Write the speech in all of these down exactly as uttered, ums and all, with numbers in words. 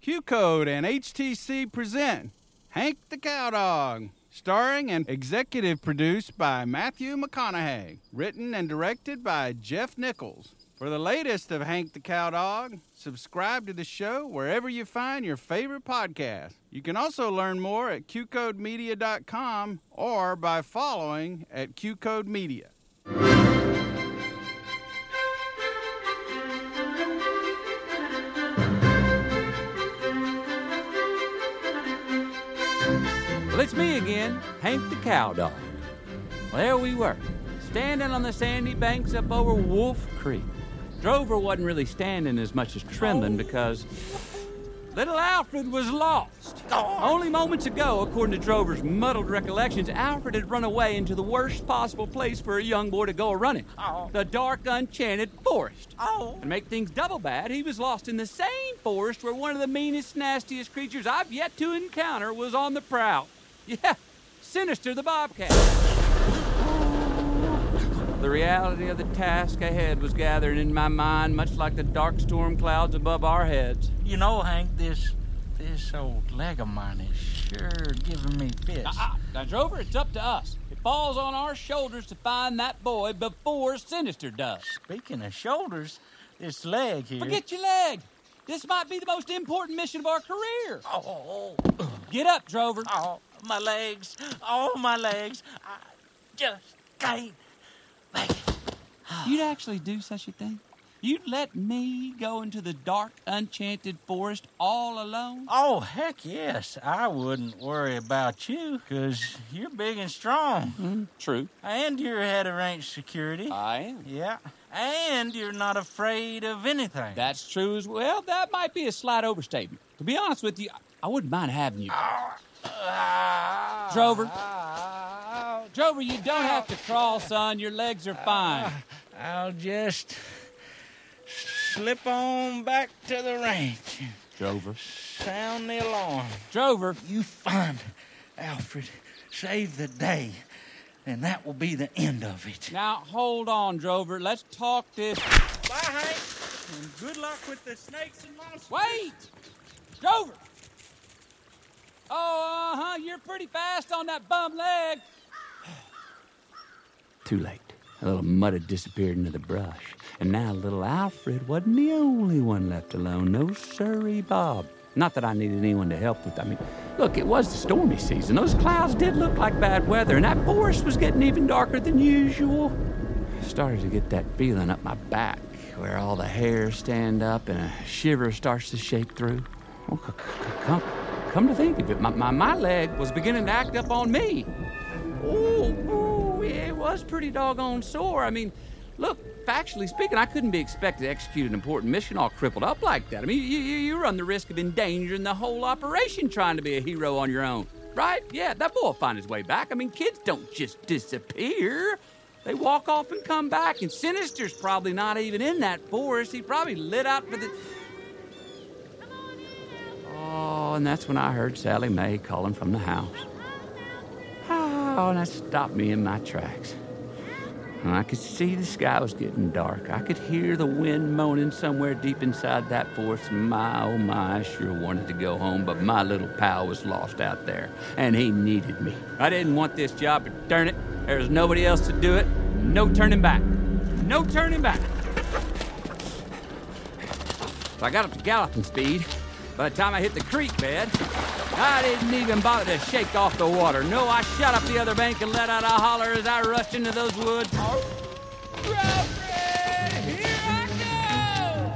Q-Code and H T C present Hank the Cowdog, starring and executive produced by Matthew McConaughey, written and directed by Jeff Nichols. For the latest of Hank the Cowdog, subscribe to the show wherever you find your favorite podcast. You can also learn more at q code media dot com or by following at Q-Code Media. Well, it's me again, Hank the Cowdog. Well, there we were, standing on the sandy banks up over Wolf Creek. Drover wasn't really standing as much as trembling because little Alfred was lost. Only moments ago, according to Drover's muddled recollections, Alfred had run away into the worst possible place for a young boy to go a-running, the dark, enchanted forest. Oh. To make things double bad, he was lost in the same forest where one of the meanest, nastiest creatures I've yet to encounter was on the prowl. Yeah, Sinister the Bobcat. The reality of the task ahead was gathering in my mind, much like the dark storm clouds above our heads. You know, Hank, this this old leg of mine is sure giving me fits. Uh-uh. Now, Drover, it's up to us. It falls on our shoulders to find that boy before Sinister does. Speaking of shoulders, this leg here... Forget your leg. This might be the most important mission of our career. Oh, Get up, Drover. oh, my legs. Oh, my legs. I just can't make it. You'd actually do such a thing? You'd let me go into the dark, enchanted forest all alone? Oh, heck yes. I wouldn't worry about you, because you're big and strong. Mm, true. And you're head of ranch security. I am. Yeah. And you're not afraid of anything. That's true as well. That might be a slight overstatement. To be honest with you, I wouldn't mind having you. Ah, Drover. ah, Drover, you don't have to crawl, son. Your legs are fine. I'll just slip on back to the ranch. Drover. Sound the alarm. Drover. You find Alfred, save the day, and that will be the end of it. Now, hold on, Drover. Let's talk this. Bye, Hank. And good luck with the snakes and monsters. Wait! Drover! Oh, uh-huh, you're pretty fast on that bum leg. Too late. A little mud had disappeared into the brush, and now little Alfred wasn't the only one left alone. No sirree, Bob. Not that I needed anyone to help with. I mean, look, it was the stormy season. Those clouds did look like bad weather, and that forest was getting even darker than usual. I started to get that feeling up my back, where all the hairs stand up and a shiver starts to shake through. Oh, c- c- come, come to think of it, my, my, my leg was beginning to act up on me. Ooh, ooh, yeah, it was pretty doggone sore. I mean, look, factually speaking, I couldn't be expected to execute an important mission all crippled up like that. I mean, you, you, you run the risk of endangering the whole operation trying to be a hero on your own, right? Yeah, that boy will find his way back. I mean, kids don't just disappear. They walk off and come back, and Sinister's probably not even in that forest. He probably lit out for the... Oh, and that's when I heard Sally Mae calling from the house. Oh, and that stopped me in my tracks. And I could see the sky was getting dark. I could hear the wind moaning somewhere deep inside that forest. My, oh my, I sure wanted to go home, but my little pal was lost out there, and he needed me. I didn't want this job, but darn it, there was nobody else to do it. No turning back. No turning back. So I got up to galloping speed. By the time I hit the creek bed, I didn't even bother to shake off the water. No, I shot up the other bank and let out a holler as I rushed into those woods. Alfred, here I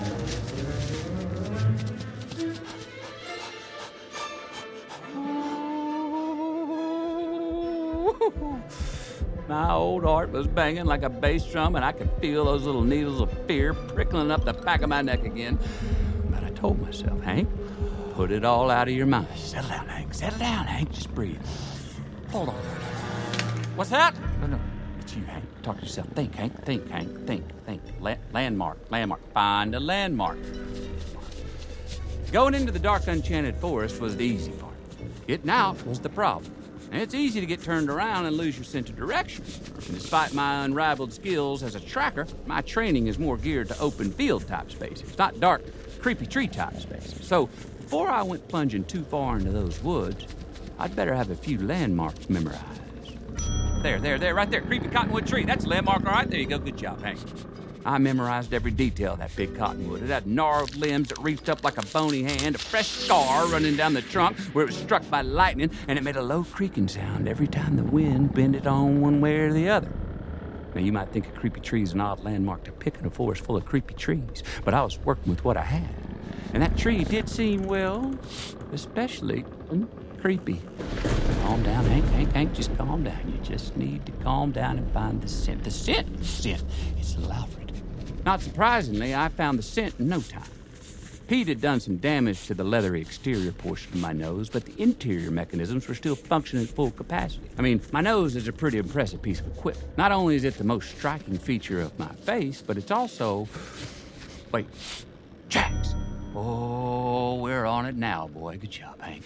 go! My old heart was banging like a bass drum, and I could feel those little needles of fear prickling up the back of my neck again. But I told myself, Hank, put it all out of your mind. Settle down, Hank. Settle down, Hank. Just breathe. Hold on. What's that? No, no. It's you, Hank. Talk to yourself. Think, Hank. Think, Hank. Think, think. La- landmark. Landmark. Find a landmark. Going into the dark, enchanted forest was the easy part. Getting out was the problem. And it's easy to get turned around and lose your sense of direction. And despite my unrivaled skills as a tracker, my training is more geared to open field type spaces, not dark, creepy tree type spaces. So before I went plunging too far into those woods, I'd better have a few landmarks memorized. There, there, there, right there, creepy cottonwood tree. That's a landmark, all right? There you go, good job, Hank. I memorized every detail of that big cottonwood. It had gnarled limbs that reached up like a bony hand, a fresh scar running down the trunk where it was struck by lightning, and it made a low creaking sound every time the wind bent it on one way or the other. Now, you might think a creepy tree is an odd landmark to pick in a forest full of creepy trees, but I was working with what I had. And that tree did seem, well, especially creepy. Calm down, Hank, Hank, Hank, just calm down. You just need to calm down and find the scent. The scent, the scent. It's little Alfred. Not surprisingly, I found the scent in no time. Pete had done some damage to the leathery exterior portion of my nose, but the interior mechanisms were still functioning at full capacity. I mean, my nose is a pretty impressive piece of equipment. Not only is it the most striking feature of my face, but it's also... Wait, tracks. Oh, we're on it now, boy. Good job, Hank.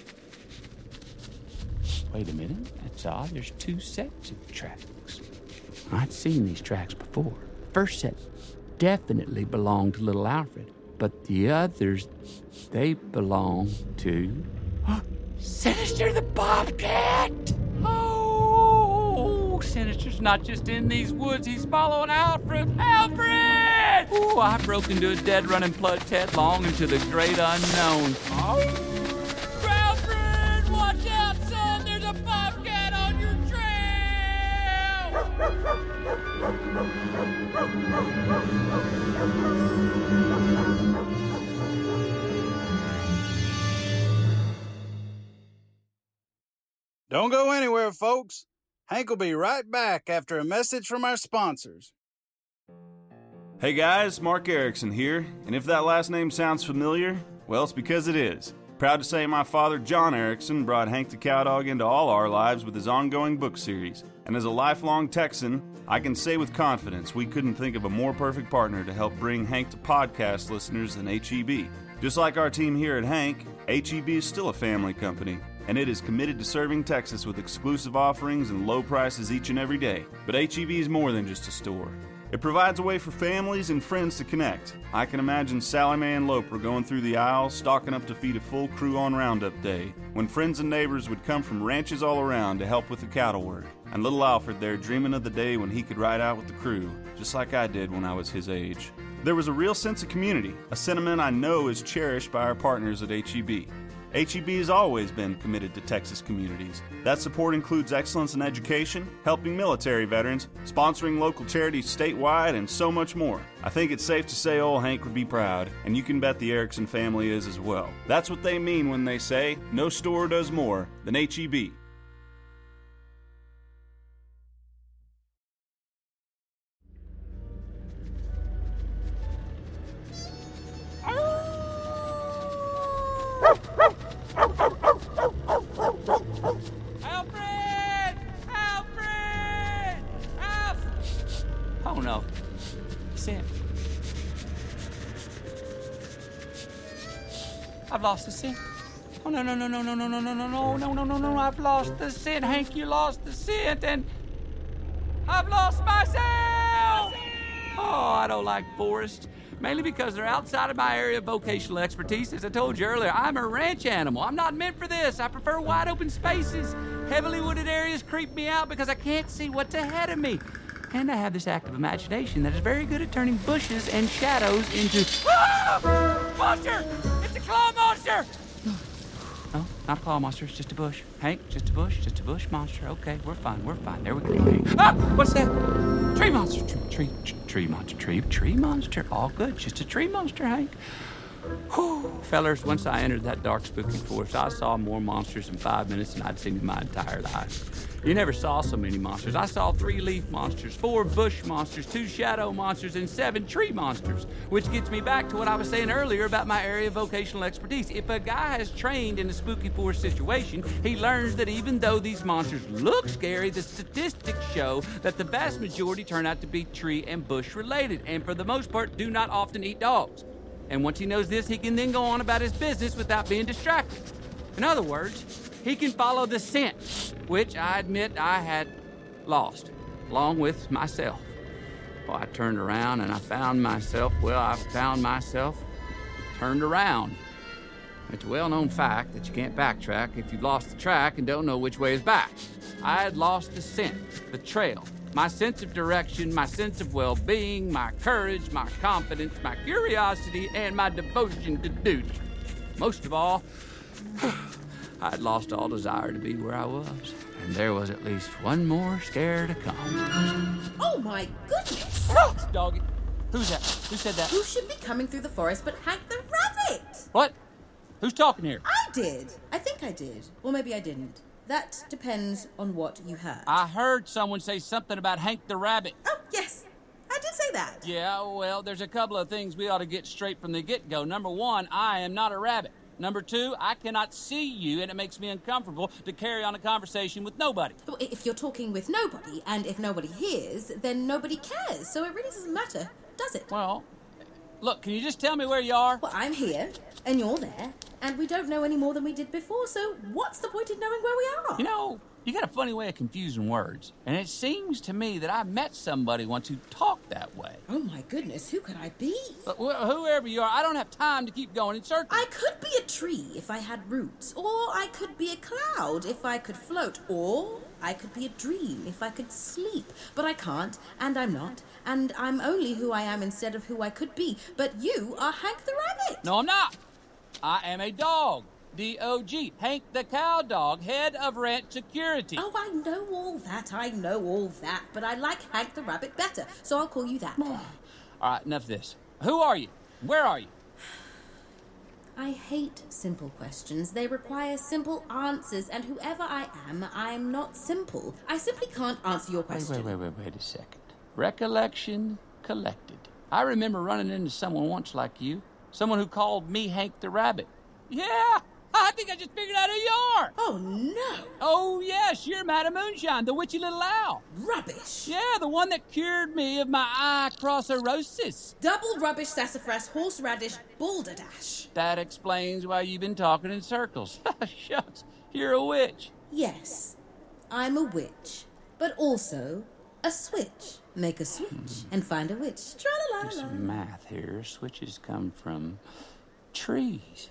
Wait a minute, that's odd. There's two sets of tracks. I'd seen these tracks before. First set definitely belonged to little Alfred, but the others, they belong to... Sinister the Bobcat! Oh, Sinister's not just in these woods, he's following Alfred! Alfred! Oh, I broke into a dead-running plunge headlong into the great unknown. Oh. Alfred, watch out, son! There's a bobcat on your trail! Don't go anywhere, folks. Hank will be right back after a message from our sponsors. Hey guys, Mark Erickson here, and if that last name sounds familiar, well, it's because it is. Proud to say my father, John Erickson, brought Hank the Cowdog into all our lives with his ongoing book series. And as a lifelong Texan, I can say with confidence we couldn't think of a more perfect partner to help bring Hank to podcast listeners than H E B. Just like our team here at Hank, H E B is still a family company, and it is committed to serving Texas with exclusive offerings and low prices each and every day. But H E B is more than just a store. It provides a way for families and friends to connect. I can imagine Sally Mae and Loper going through the aisles, stocking up to feed a full crew on Roundup Day, when friends and neighbors would come from ranches all around to help with the cattle work. And little Alfred there dreaming of the day when he could ride out with the crew, just like I did when I was his age. There was a real sense of community, a sentiment I know is cherished by our partners at H E B. H E B has always been committed to Texas communities. That support includes excellence in education, helping military veterans, sponsoring local charities statewide, and so much more. I think it's safe to say old Hank would be proud, and you can bet the Erickson family is as well. That's what they mean when they say, no store does more than H E B. Alfred! Alfred! Alfred! Oh no. Scent. I've lost the scent. Oh no no no no no no no no no no no no no no I've lost the scent. Hank, you lost the scent and I've lost myself! Oh, I don't like forests. Mainly because they're outside of my area of vocational expertise. As I told you earlier, I'm a ranch animal. I'm not meant for this. I prefer wide open spaces. Heavily wooded areas creep me out because I can't see what's ahead of me. And I have this active imagination that is very good at turning bushes and shadows into... Ah! Monster! It's a claw monster! No, not a claw monster. It's just a bush. Hank, just a bush, just a bush monster. Okay, we're fine, we're fine. There we go. Ah! What's that? Tree monster. Tree, tree, tree monster. Tree, tree monster. All good. Just a tree monster, Hank. Whew. Fellers, once I entered that dark, spooky forest, I saw more monsters in five minutes than I'd seen in my entire life. You never saw so many monsters. I saw three leaf monsters, four bush monsters, two shadow monsters, and seven tree monsters, which gets me back to what I was saying earlier about my area of vocational expertise. If a guy has trained in a spooky forest situation, he learns that even though these monsters look scary, the statistics show that the vast majority turn out to be tree and bush related, and for the most part do not often eat dogs. And once he knows this, he can then go on about his business without being distracted. In other words, he can follow the scent, which I admit I had lost, along with myself. Well, I turned around and I found myself, well, I found myself turned around. It's a well-known fact that you can't backtrack if you've lost the track and don't know which way is back. I had lost the scent, the trail, my sense of direction, my sense of well-being, my courage, my confidence, my curiosity, and my devotion to duty. Most of all, I'd lost all desire to be where I was, and there was at least one more scare to come. Oh my goodness! Doggy. Who's that? Who said that? Who should be coming through the forest but Hank the Rabbit? What? Who's talking here? I did. I think I did. Or maybe I didn't. That depends on what you heard. I heard someone say something about Hank the Rabbit. Oh, yes. I did say that. Yeah, well, there's a couple of things we ought to get straight from the get-go. Number one, I am not a rabbit. Number two, I cannot see you, and it makes me uncomfortable to carry on a conversation with nobody. Well, if you're talking with nobody, and if nobody hears, then nobody cares. So it really doesn't matter, does it? Well, look, can you just tell me where you are? Well, I'm here, and you're there, and we don't know any more than we did before, so what's the point in knowing where we are? You know, you got a funny way of confusing words, and it seems to me that I met somebody once who talked that way. Oh, my goodness, who could I be? But wh- whoever you are, I don't have time to keep going in circles. I could be a tree if I had roots, or I could be a cloud if I could float, or I could be a dream if I could sleep. But I can't, and I'm not, and I'm only who I am instead of who I could be. But you are Hank the Rabbit. No, I'm not. I am a dog. D O G. Hank the Cow Dog, head of ranch security. Oh, I know all that, I know all that, but I like Hank the Rabbit better, so I'll call you that. All right, enough of this. Who are you? Where are you? I hate simple questions. They require simple answers, and whoever I am, I'm not simple. I simply can't answer your question. Wait, wait, wait, wait, wait a second. Recollection collected. I remember running into someone once like you. Someone who called me Hank the Rabbit. Yeah, I think I just figured out who you are. Oh, no. Oh, yes, you're Madam Moonshine, the witchy little owl. Rubbish. Yeah, the one that cured me of my eye crosserosis. Double rubbish, sassafras, horseradish, balderdash. That explains why you've been talking in circles. Shucks, you're a witch. Yes, I'm a witch, but also a switch. Make a switch hmm. and find a witch. Tra-la-la-la. There's some math here. Switches come from trees.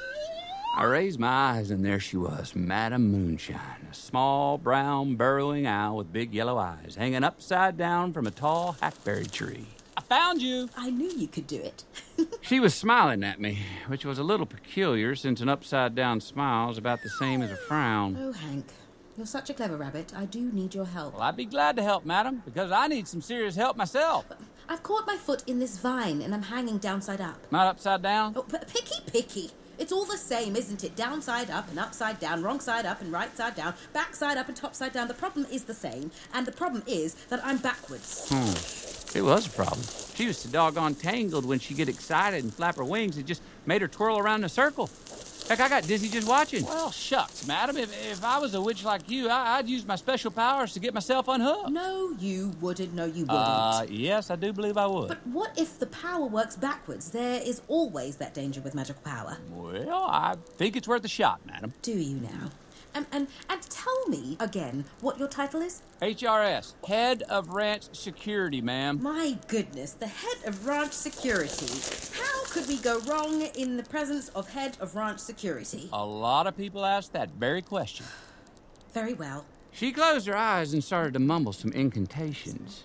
I raised my eyes, and there she was, Madam Moonshine, a small, brown, burrowing owl with big yellow eyes, hanging upside down from a tall hackberry tree. I found you! I knew you could do it. She was smiling at me, which was a little peculiar, since an upside-down smile is about the same as a frown. Oh, Hank, you're such a clever rabbit. I do need your help. Well, I'd be glad to help, madam, because I need some serious help myself. I've caught my foot in this vine, and I'm hanging downside up. Not upside down? Oh, p- picky, picky. It's all the same, isn't it? Downside up and upside down, wrong side up and right side down, back side up and top side down. The problem is the same, and the problem is that I'm backwards. Hmm. It was a problem. She was so doggone tangled when she'd get excited and flap her wings. It just made her twirl around in a circle. Heck, I got dizzy just watching. Well, shucks, madam. If, if I was a witch like you, I, I'd use my special powers to get myself unhooked. No, you wouldn't. No, you wouldn't. Uh, yes, I do believe I would. But what if the power works backwards? There is always that danger with magical power. Well, I think it's worth a shot, madam. Do you now? And, and, and tell me again what your title is? H R S, Head of Ranch Security, ma'am. My goodness, the Head of Ranch Security. How could we go wrong in the presence of Head of Ranch Security? A lot of people ask that very question. Very well. She closed her eyes and started to mumble some incantations.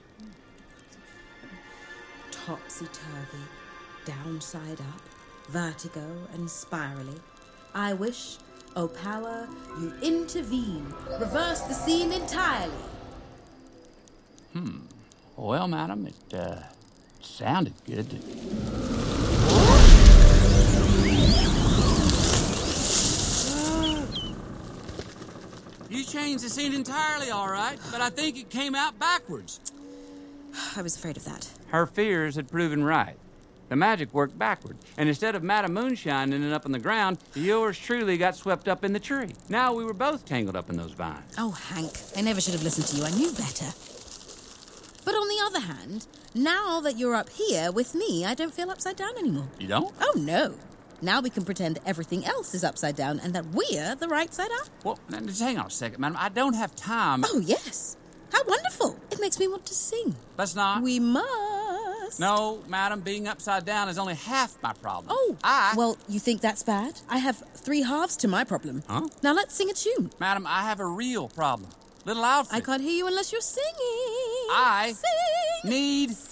Topsy-turvy, downside up, vertigo and spirally. I wish... Oh, power, you intervene. Reverse the scene entirely. Hmm. Well, madam, it, uh, sounded good. You changed the scene entirely, all right, but I think it came out backwards. I was afraid of that. Her fears had proven right. The magic worked backward, and instead of Madam Moonshine ending up on the ground, yours truly got swept up in the tree. Now we were both tangled up in those vines. Oh, Hank, I never should have listened to you. I knew better. But on the other hand, now that you're up here with me, I don't feel upside down anymore. You don't? Oh, no. Now we can pretend everything else is upside down and that we're the right side up. Well, now, just hang on a second, madam. I don't have time. Oh, yes. How wonderful. It makes me want to sing. Let's not. We must. reverse? No, madam, being upside down is only half my problem. Oh, I... well, you think that's bad? I have three halves to my problem. Huh? Now let's sing a tune. Madam, I have a real problem. Little Alfred. I can't hear you unless you're singing. I Sing. need... Sing.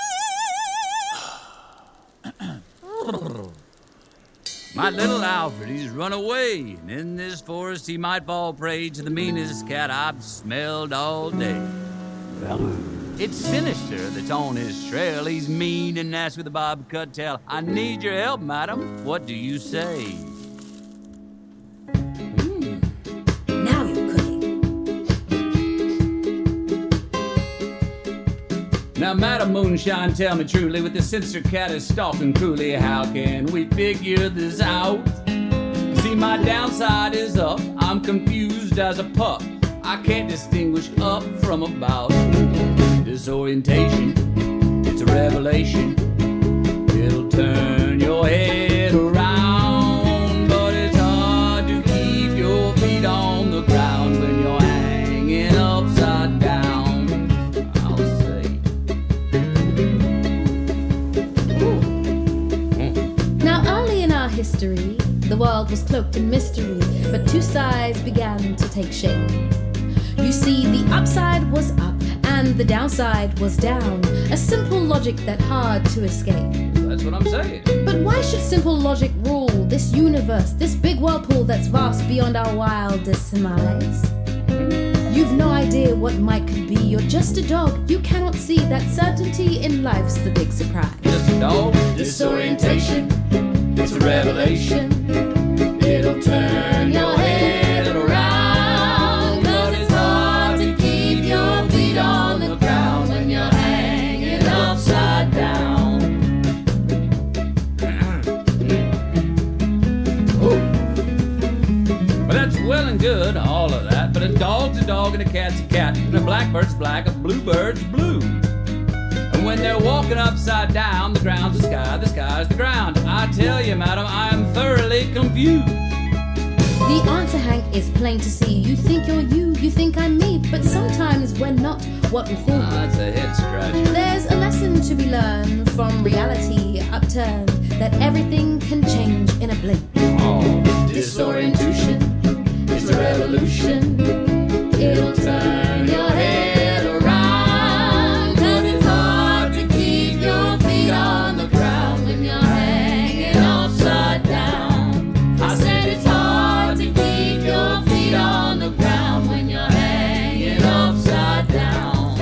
My little Alfred, he's run away, and in this forest he might fall prey to the meanest cat I've smelled all day. Well, it's Sinister that's on his trail. He's mean and nasty with a bob cut tail. I need your help, madam. What do you say? Now you're cooking. Now, Madam Moonshine, tell me truly, with the Sinister cat is stalking cruelly, how can we figure this out? See, my downside is up. I'm confused as a pup. I can't distinguish up from about. Disorientation, it's a revelation. It'll turn your head around, but it's hard to keep your feet on the ground when you're hanging upside down, I'll say. Now, early in our history, the world was cloaked in mystery, but two sides began to take shape. You see, the upside was up and the downside was down. A simple logic that hard to escape. That's what I'm saying. But why should simple logic rule this universe, this big whirlpool that's vast beyond our wildest surmise? You've no idea what might could be. You're just a dog. You cannot see that certainty in life's the big surprise. Just a dog, disorientation, it's a revelation. It'll turn your head around, 'cause it's hard to keep your feet on the ground when you're hanging upside down. Well, that's well and good, all of that, but a dog's a dog and a cat's a cat, and a blackbird's black, a bluebird's blue. And when they're walking upside down, the ground's the sky, the sky's the ground. I tell you, madam, I am thoroughly confused. The answer, Hank, is plain to see. You think you're you, you think I'm me, but sometimes we're not what we think. Oh, that's a head scratcher. There's a lesson to be learned from reality upturned, that everything can change in a blink. Oh, Disorientation, it's a revolution. It'll turn your head around, 'cause it's hard to keep your feet on the ground when you're hanging upside down. I said it's hard to keep your feet on the ground when you're hanging upside down.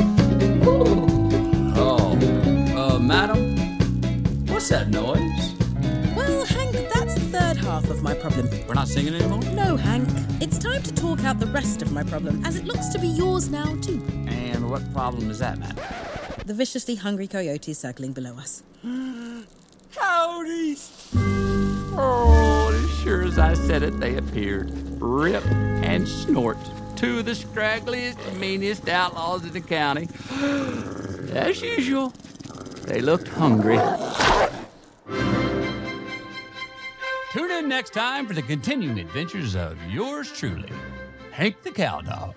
Oh, uh, madam, what's that noise? Well, Hank, that's the third half of my problem. We're not singing anymore? No, Hank. It's time to talk out the rest of my problem, as it looks to be yours now, too. And what problem is that, madam? The viciously hungry coyotes circling below us. Coyotes! Oh, as sure as I said it, they appeared. Rip and Snort, two of the scraggliest, meanest outlaws in the county. As usual, they looked hungry. Tune in next time for the continuing adventures of yours truly, Hank the Cowdog.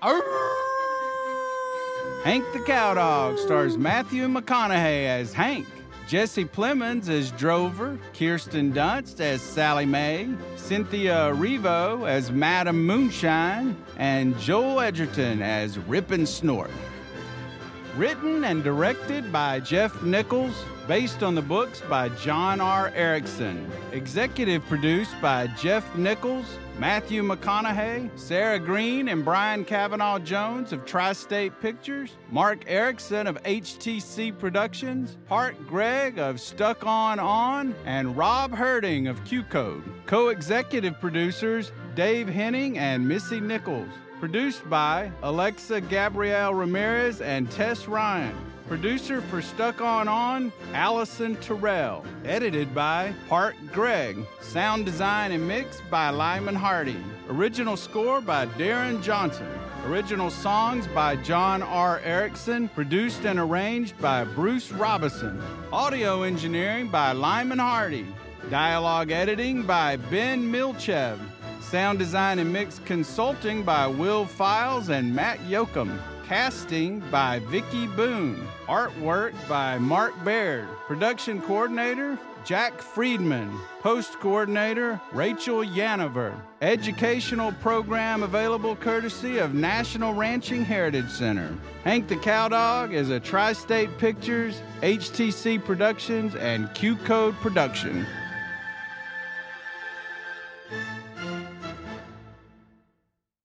Hank the Cowdog stars Matthew McConaughey as Hank, Jesse Plemons as Drover, Kirsten Dunst as Sally Mae, Cynthia Erivo as Madam Moonshine, and Joel Edgerton as Rip and Snort. Written and directed by Jeff Nichols, based on the books by John R. Erickson. Executive produced by Jeff Nichols, Matthew McConaughey, Sarah Green and Brian Cavanaugh Jones of Tri-State Pictures, Mark Erickson of H T C Productions, Hart Gregg of Stuck On On, and Rob Herding of Q-Code. Co-executive producers Dave Henning and Missy Nichols. Produced by Alexa Gabrielle Ramirez and Tess Ryan. Producer for Stuck On On, Allison Terrell. Edited by Hart Gregg. Sound design and mix by Lyman Hardy. Original score by Darren Johnson. Original songs by John R. Erickson. Produced and arranged by Bruce Robison. Audio engineering by Lyman Hardy. Dialogue editing by Ben Milchev. Sound design and mix consulting by Will Files and Matt Yoakum. Casting by Vicky Boone. Artwork by Mark Baird. Production coordinator, Jack Friedman. Post coordinator, Rachel Yanover. Educational program available courtesy of National Ranching Heritage Center. Hank the Cowdog is a Tri-State Pictures, H T C Productions, and Q-Code production.